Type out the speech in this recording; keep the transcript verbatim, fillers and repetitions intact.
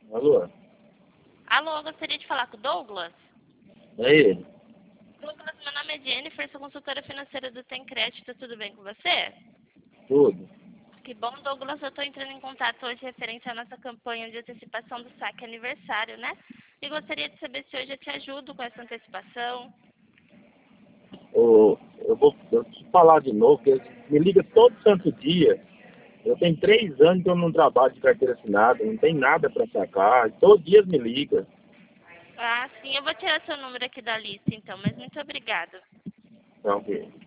Alô? Alô, gostaria de falar com o Douglas? É ele? Douglas, meu nome é Jennifer, sou consultora financeira do Tem Crédito, tudo bem com você? Tudo? Que bom, Douglas, eu estou entrando em contato hoje referente à nossa campanha de antecipação do saque aniversário, né? E gostaria de saber se hoje eu te ajudo com essa antecipação. Ô, eu vou eu te falar de novo, porque me liga todo santo dia. Eu tenho três anos que eu não trabalho de carteira assinada, não tem nada para sacar. Todo dia me liga. Ah, sim, eu vou tirar seu número aqui da lista, então, mas muito obrigada. Então, ok.